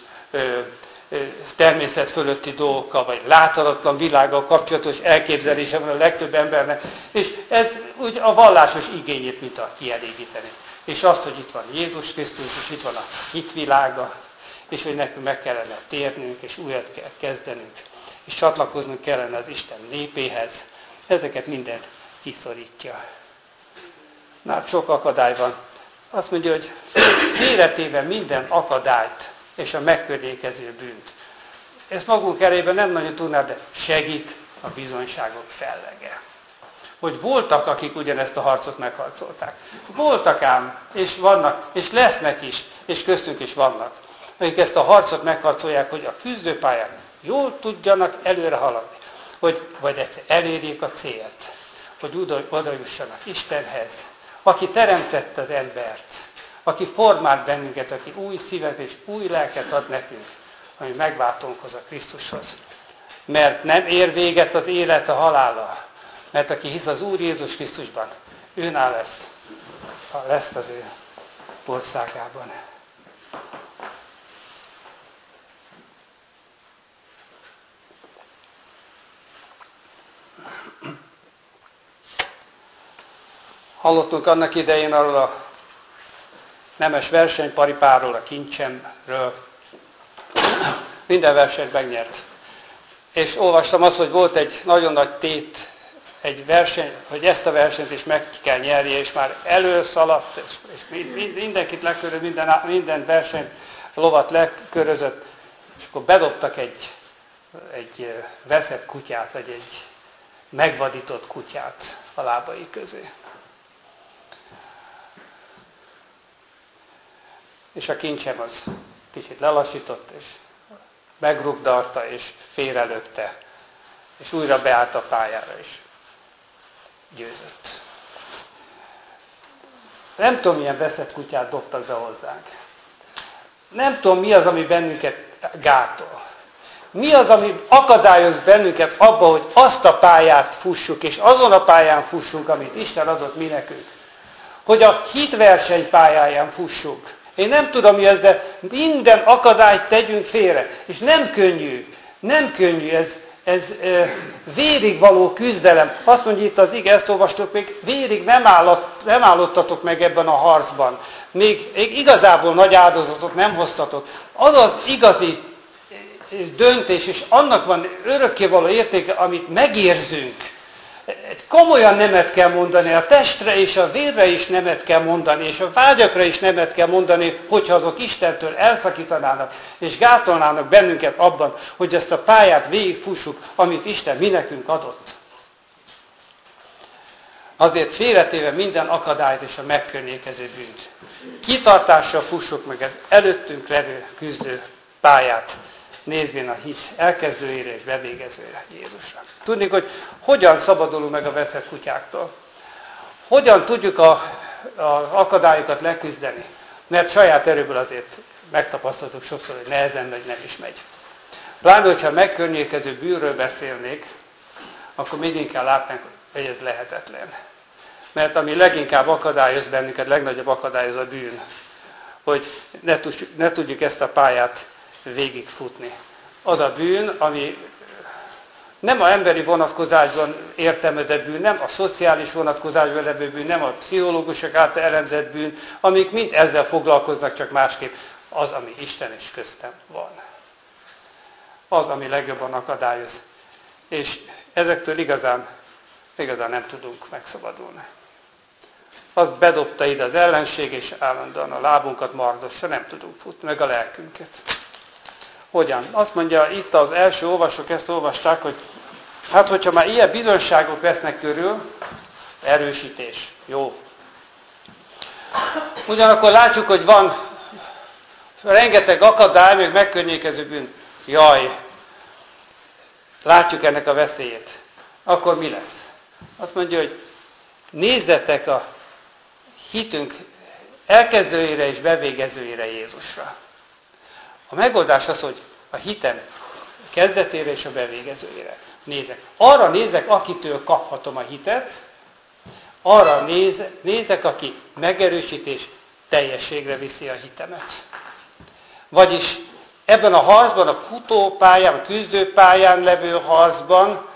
A: természet fölötti dolgokkal, vagy láthatatlan világgal kapcsolatos elképzelése van a legtöbb embernek, és ez úgy a vallásos igényét mint a kielégíteni. És azt, hogy itt van Jézus Krisztus, és itt van a hitvilága, és hogy nekünk meg kellene térnünk, és újat kell kezdenünk, és csatlakoznunk kellene az Isten népéhez, ezeket mindent kiszorítja. Már sok akadály van. Azt mondja, hogy félretéve minden akadályt és a megkörnyékező bűnt. Ezt magunk erejében nem nagyon tudnám, de segít a bizonyságok fellege. Hogy voltak, akik ugyanezt a harcot megharcolták. Voltak ám, és vannak, és lesznek is, és köztünk is vannak, akik ezt a harcot megharcolják, hogy a küzdőpályán jól tudjanak előre haladni. Vagy egyszer elérjék a célt, hogy oda jussanak Istenhez, aki teremtett az embert, aki formált bennünket, aki új szívet és új lelket ad nekünk, ami megváltónk hoz a Krisztushoz. Mert nem ér véget az élet a halállal, mert aki hisz az Úr Jézus Krisztusban, őnál lesz az ő országában. Hallottunk annak idején arról a nemes versenyparipáról, a kincsemről. Minden versenyt megnyert. És olvastam azt, hogy volt egy nagyon nagy tét, egy verseny, hogy ezt a versenyt is meg kell nyerje, és már előszaladt, és mindenkit leköröz, minden versenyt, lovat lekörözött, és akkor bedobtak egy veszett kutyát, vagy egy megvadított kutyát a lábai közé. És a kincsem az kicsit lelassított, és megrugdalta, és félrelökte, és újra beállt a pályára, és győzött. Nem tudom, milyen veszett kutyát dobtak be hozzánk. Nem tudom, mi az, ami bennünket gátol. Mi az, ami akadályoz bennünket abba, hogy azt a pályát fussuk, és azon a pályán fussunk, amit Isten adott mi nekünk. Hogy a hitverseny pályáján fussunk. Én nem tudom mi ez, de minden akadályt tegyünk félre. És nem könnyű, ez vérig való küzdelem. Azt mondja itt az ige, ezt olvastok, még vérig nem állottatok meg ebben a harcban. Még igazából nagy áldozatot nem hoztatok. Az az igazi döntés, és annak van örökkévaló értéke, amit megérzünk. Komolyan nemet kell mondani, a testre és a vérre is nemet kell mondani, és a vágyakra is nemet kell mondani, hogyha azok Istentől elszakítanának, és gátolnának bennünket abban, hogy ezt a pályát végigfussuk, amit Isten mi nekünk adott. Azért félretéve minden akadályt és a megkörnyékező bűnt. Kitartással fussuk meg az előttünk levő küzdő pályát, nézvén a hit elkezdőjére és bevégezőjére, Jézusra. Tudni, hogy hogyan szabadulunk meg a veszett kutyáktól. Hogyan tudjuk az akadályokat leküzdeni. Mert saját erőből azért megtapasztaltuk sokszor, hogy nehezen megy, nem is megy. Pláne, hogyha megkörnyékező bűnről beszélnék, akkor még inkább látnánk, hogy ez lehetetlen. Mert ami leginkább akadályoz bennünket, legnagyobb akadályos a bűn, hogy ne tudjuk ezt a pályát végigfutni. Az a bűn, ami nem az emberi vonatkozásban értelmezett bűn, nem a szociális vonatkozásban levő bűn, nem a pszichológusok által elemzett bűn, amik mind ezzel foglalkoznak, csak másképp az, ami Isten és köztem van. Az, ami legjobban akadályoz. És ezektől igazán nem tudunk megszabadulni. Az bedobta ide az ellenség, és állandóan a lábunkat mardossa, nem tudunk futni, meg a lelkünket. Hogyan? Azt mondja, itt az első olvasók ezt olvasták, hogy hát, hogyha már ilyen bizonyságok vesznek körül, erősítés. Jó. Ugyanakkor látjuk, hogy van rengeteg akadály, meg megkörnyékező bűn. Jaj, látjuk ennek a veszélyét. Akkor mi lesz? Azt mondja, hogy nézzetek a hitünk elkezdőjére és bevégezőjére, Jézusra. A megoldás az, hogy a hitem kezdetére és a bevégezőjére nézek. Arra nézek, akitől kaphatom a hitet, arra nézek, aki megerősítés teljességre viszi a hitemet. Vagyis ebben a harcban, a futópályán, a küzdőpályán levő harcban,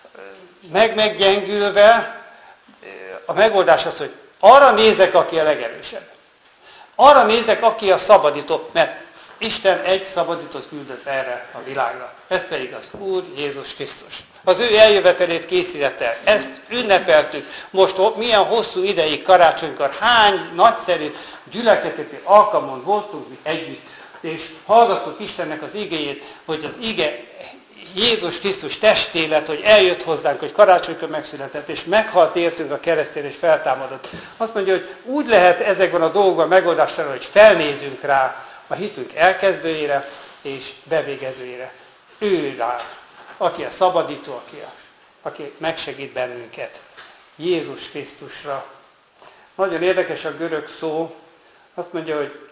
A: meggyengülve, a megoldás az, hogy arra nézek, aki a legerősebb. Arra nézek, aki a szabadító, mert Isten egy szabadítót küldött erre a világra. Ez pedig az Úr Jézus Krisztus. Az ő eljövetelét készítette. Ezt ünnepeltük. Most milyen hosszú ideig karácsonykor, hány nagyszerű gyülekezeti alkalmon voltunk mi együtt, és hallgattuk Istennek az igéjét, hogy az ige Jézus Krisztus testélet, hogy eljött hozzánk, hogy karácsonykor megszületett, és meghalt értünk a keresztén, és feltámadott. Azt mondja, hogy úgy lehet ezekben a dolgokban megoldást találni, hogy felnézünk rá a hitünk elkezdőjére és bevégezőjére. Ő rá, aki a szabadító, aki megsegít bennünket. Jézus Krisztusra. Nagyon érdekes a görög szó. Azt mondja, hogy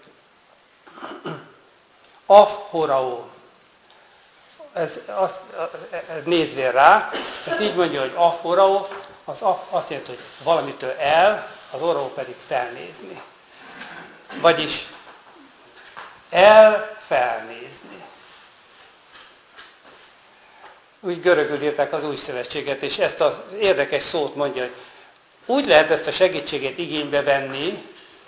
A: afhoraó. Nézvél rá, ez így mondja, hogy afhoraó, az azt jelenti, hogy valamitől el, az oró pedig felnézni. Vagyis felnézni. Úgy görögül írták az Új Szövetséget, és ezt az érdekes szót mondja, hogy úgy lehet ezt a segítséget igénybe venni,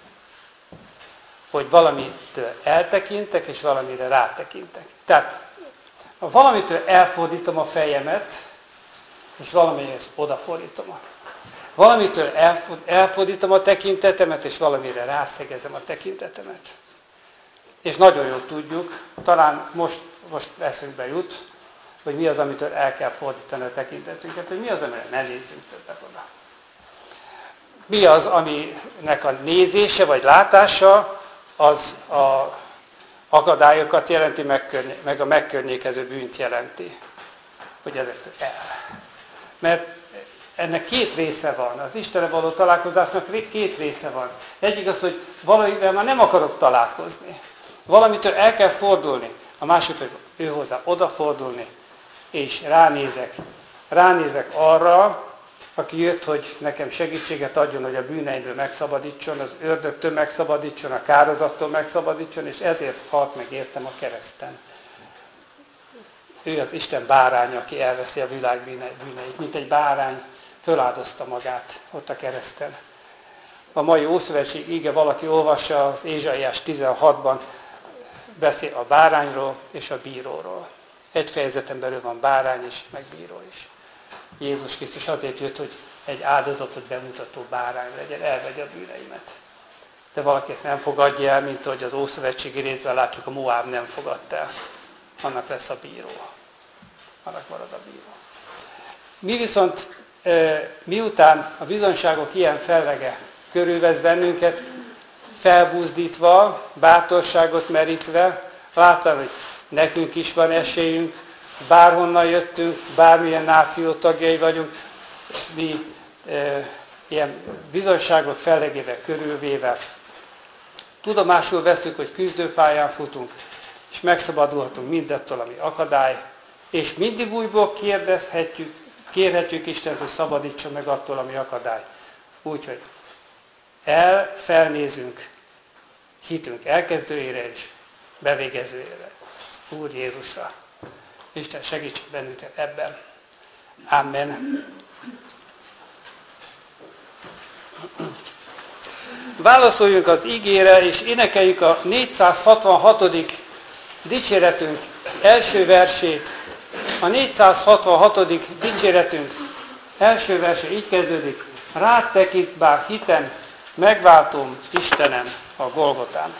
A: hogy valamitől eltekintek, és valamire rátekintek. Tehát, ha valamitől elfordítom a fejemet, és valamihez odafordítom. Valamitől elfordítom a tekintetemet, és valamire rászegezem a tekintetemet. És nagyon jól tudjuk, talán most eszünkbe jut, hogy mi az, amitől el kell fordítani a tekintetünket, hogy mi az, amire ne nézzünk többet oda. Mi az, aminek a nézése vagy látása az a akadályokat jelenti, meg a megkörnyékező bűnt jelenti. Hogy ezektől el. Mert ennek két része van. Az Istenre való találkozásnak két része van. Egyik az, hogy valamivel már nem akarok találkozni. Valamitől el kell fordulni. A másik, hogy ő hozzá odafordulni, és ránézek arra, aki jött, hogy nekem segítséget adjon, hogy a bűneimről megszabadítson, az ördögtől megszabadítson, a kározattól megszabadítson, és ezért halt meg értem a kereszten. Ő az Isten báránya, aki elveszi a világ bűneit, mint egy bárány föláldozta magát ott a kereszten. A mai Ószövetség íge valaki olvassa, az Ézsaiás 16-ban beszél a bárányról és a bíróról. Egy fejezeten belül van bárány is, meg bíró is. Jézus Krisztus azért jött, hogy egy áldozatot bemutató bárány legyen, elvegye a bűneimet. De valaki ezt nem fogadja el, mint ahogy az Ószövetségi részben látjuk, a Moáb nem fogadta el. Annak lesz a bíró. Annak marad a bíró. Mi viszont, miután a bizonyságok ilyen fellege körülvesz bennünket, felbuzdítva, bátorságot merítve, látván, hogy nekünk is van esélyünk, bárhonnan jöttünk, bármilyen náció tagjai vagyunk, mi ilyen bizonyságok fellegével körülvéve tudomásul veszük, hogy küzdőpályán futunk, és megszabadulhatunk mindettől, ami akadály, és mindig újból kérhetjük Istent, hogy szabadítson meg attól, ami akadály. Úgyhogy felnézünk hitünk elkezdőjére és bevégezőjére, az Úr Jézusra. Isten segíts bennünket ebben. Amen. Válaszoljunk az igére, és énekeljük a 466. dicséretünk első versét. A 466. dicséretünk első verse így kezdődik. Rád tekint bár hitem, megváltom Istenem a Golgotán.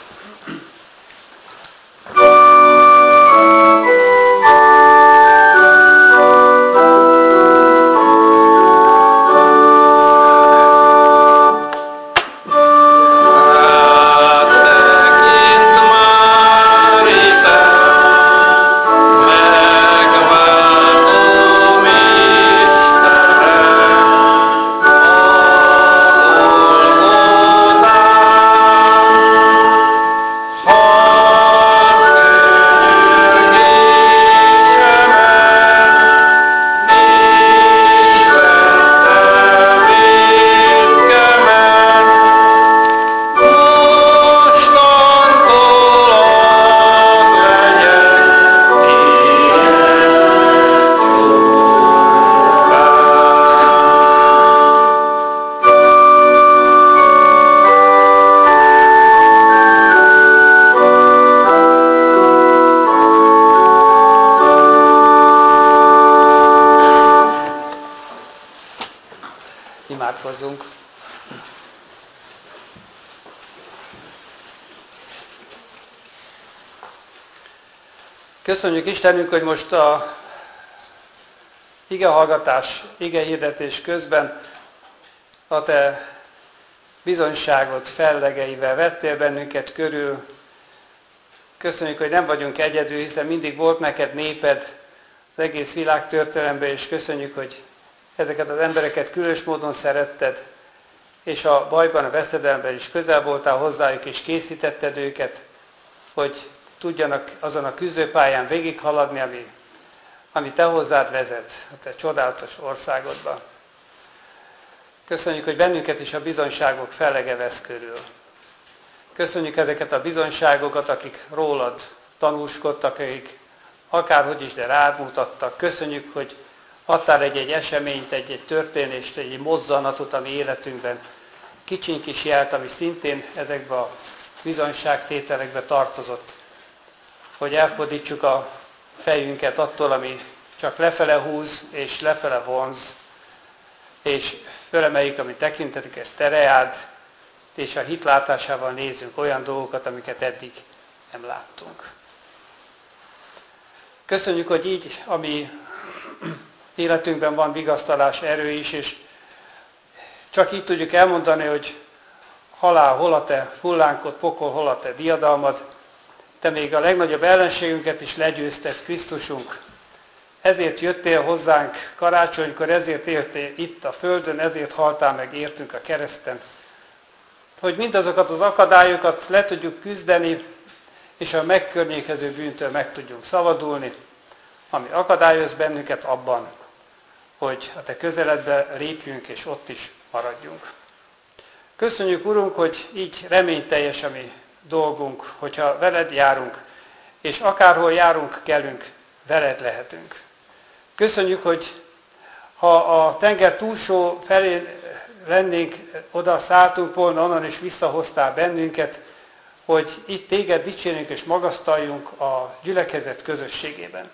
A: Imádkozzunk. Köszönjük Istenünk, hogy most a igehallgatás, igehirdetés közben a Te bizonyságot fellegeivel vettél bennünket körül. Köszönjük, hogy nem vagyunk egyedül, hiszen mindig volt neked néped az egész világ történelemben, és köszönjük, hogy ezeket az embereket különös módon szeretted, és a bajban, a veszedelemben is közel voltál hozzájuk, és készítetted őket, hogy tudjanak azon a küzdőpályán végighaladni, ami te hozzád vezet, a te csodálatos országodba. Köszönjük, hogy bennünket is a bizonyságok fellege vesz körül. Köszönjük ezeket a bizonyságokat, akik rólad tanúskodtak, akik akárhogy is, de rád mutattak. Köszönjük, hogy adtál egy eseményt, egy történést, egy mozzanatot a mi életünkben. Kicsin kis jelt, ami szintén ezekbe a bizonyságtételekbe tartozott. Hogy elfordítsuk a fejünket attól, ami csak lefele húz és lefele vonz, és fölemeljük, ami tekintetünket tereád, és a hitlátásával nézzünk olyan dolgokat, amiket eddig nem láttunk. Köszönjük, hogy így, ami életünkben van vigasztalás, erő is, és csak így tudjuk elmondani, hogy halál, hol a te hullánkod, pokol, hol a te diadalmad. Te még a legnagyobb ellenségünket is legyőzted, Krisztusunk. Ezért jöttél hozzánk karácsonykor, ezért éltél itt a földön, ezért haltál meg értünk a kereszten. Hogy mindazokat az akadályokat le tudjuk küzdeni, és a megkörnyékező bűntől meg tudjunk szabadulni, ami akadályoz bennünket abban, hogy a te közeledbe lépjünk, és ott is maradjunk. Köszönjük, Urunk, hogy így reményteljes a mi dolgunk, hogyha veled járunk, és akárhol járunk, kellünk, veled lehetünk. Köszönjük, hogy ha a tenger túlsó felé lennénk, oda szálltunk volna, onnan is visszahoztál bennünket, hogy itt téged dicsérjünk és magasztaljunk a gyülekezet közösségében.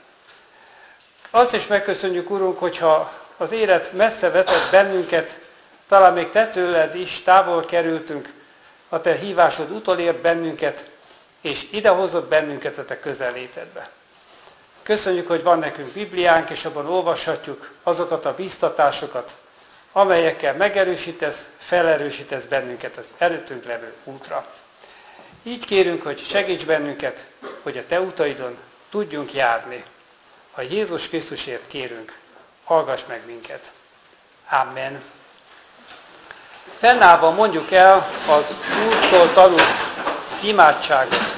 A: Azt is megköszönjük, Urunk, hogyha az élet messze vetett bennünket, talán még te tőled is távol kerültünk, a te hívásod utolért bennünket, és idehozott bennünket a te közellétedbe. Köszönjük, hogy van nekünk Bibliánk, és abban olvashatjuk azokat a biztatásokat, amelyekkel megerősítesz, felerősítesz bennünket az előttünk levő útra. Így kérünk, hogy segíts bennünket, hogy a te utaidon tudjunk járni. A Jézus Krisztusért kérünk, hallgass meg minket. Amen. Fennállva mondjuk el az Úrtól tanult Imádságot.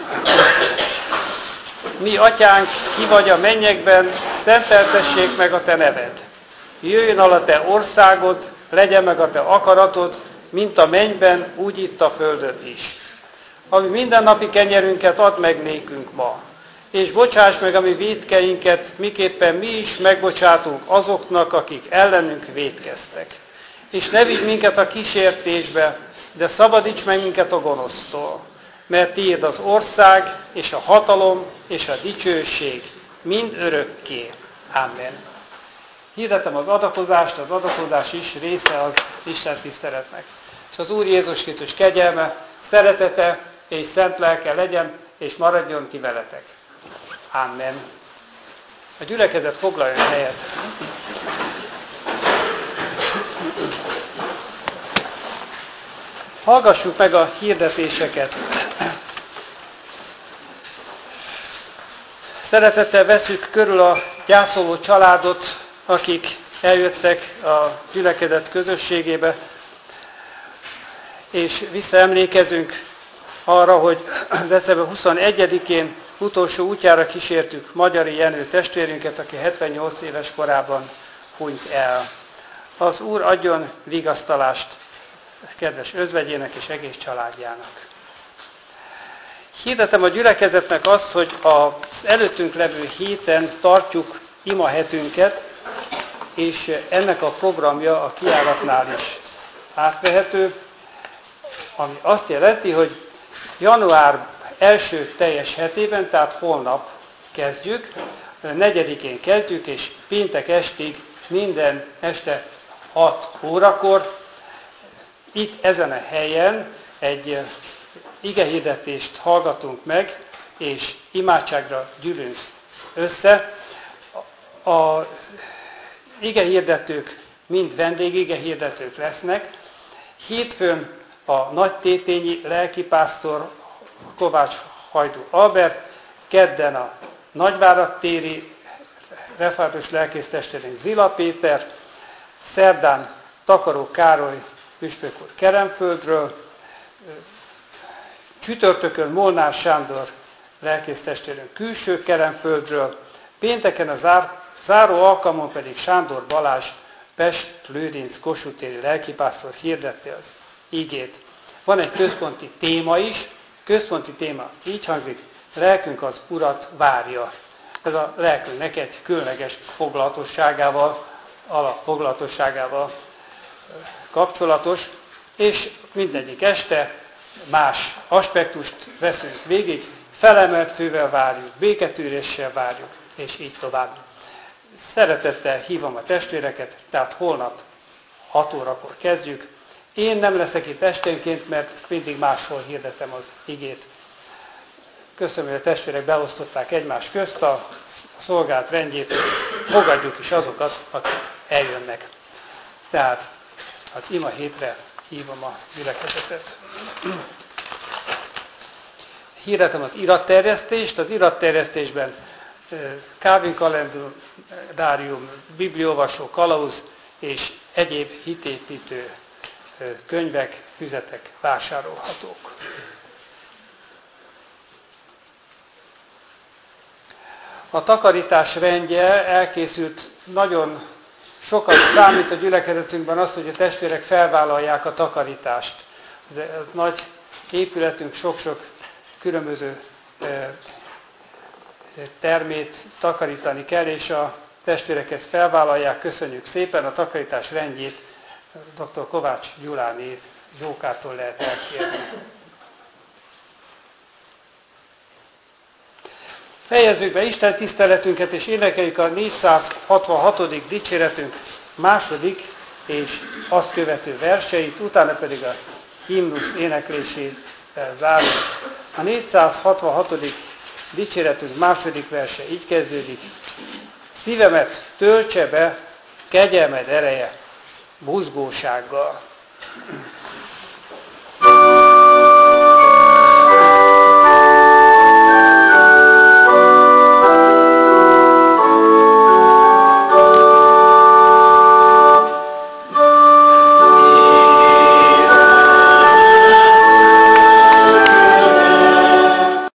A: Mi, Atyánk, ki vagy a mennyekben, szenteltessék meg a te neved. Jöjjön el a te országod, legyen meg a te akaratod, mint a mennyben, úgy itt a földön is. Ami mindennapi kenyerünket add meg nékünk ma, és bocsáss meg a mi vétkeinket, miképpen mi is megbocsátunk azoknak, akik ellenünk vétkeztek. És ne vigy minket a kísértésbe, de szabadíts meg minket a gonosztól, mert tiéd az ország, és a hatalom, és a dicsőség mind örökké. Amen. Hirdetem az adakozást, az adakozás is része az Isten tiszteletnek. És az Úr Jézus Krisztus kegyelme, szeretete és szent lelke legyen, és maradjon ti veletek. Amen. A gyülekezet foglaljon helyet. Hallgassuk meg a hirdetéseket. Szeretettel veszük körül a gyászoló családot, akik eljöttek a gyülekezet közösségébe, és visszaemlékezünk arra, hogy december 21-én utolsó útjára kísértük Magyari Jenő testvérünket, aki 78 éves korában hunyt el. Az Úr adjon vigasztalást kedves özvegyének és egész családjának. Hirdetem a gyülekezetnek azt, hogy az előttünk levő héten tartjuk imahetünket, és ennek a programja a kijáratnál is átvehető, ami azt jelenti, hogy január első teljes hetében, tehát holnap kezdjük, 4-én kezdjük, és péntek estig minden este 6 órakor itt ezen a helyen egy igehirdetést hallgatunk meg, és imádságra gyűlünk össze. Az igehirdetők mind vendégigehirdetők lesznek. Hétfőn a nagytétényi lelkipásztor Kovács Hajdú Albert, kedden a Nagyvárad téri református lelkésztestvérünk Zila Péter, szerdán Takaró Károly püspök úr Keremföldről, csütörtökön Molnár Sándor lelkésztestvérünk Külső Keremföldről, pénteken a záró alkalmon pedig Sándor Balázs Pest-Lőrinc kossuthtéri lelkipásztor hirdeti az igét. Van egy központi téma is, központi téma így hangzik, lelkünk az Urat várja. Ez a lelkünknek egy különleges foglalatosságával, alapfoglalatosságával kapcsolatos, és mindegyik este más aspektust veszünk végig, felemelt fővel várjuk, béketűréssel várjuk, és így tovább. Szeretettel hívom a testvéreket, tehát holnap 6 órakor kezdjük. Én nem leszek itt esténként, mert mindig máshol hirdetem az igét. Köszönöm, hogy a testvérek beosztották egymás közt a szolgált rendjét, fogadjuk is azokat, akik eljönnek. Tehát az ima hétre hívom a gyülekezetet. Hirdetem az iratterjesztést. Az iratterjesztésben Calvin kalendárium, bibliolvasó, kalauz és egyéb hitépítő könyvek, füzetek vásárolhatók. A takarítás rendje elkészült, nagyon sokat számít a gyülekezetünkben azt, hogy a testvérek felvállalják a takarítást. Ez nagy épületünk sok-sok különböző termét takarítani kell, és a testvérek ezt felvállalják. Köszönjük szépen, a takarítás rendjét dr. Kovács Gyuláné Zókától lehet elkérni. Fejezzük be Isten tiszteletünket, és énekeljük a 466. dicséretünk második és azt követő verseit, utána pedig a himnusz éneklésével zárjuk. A 466. dicséretünk második verse így kezdődik. Szívemet töltse be kegyelmed ereje buzgósággal.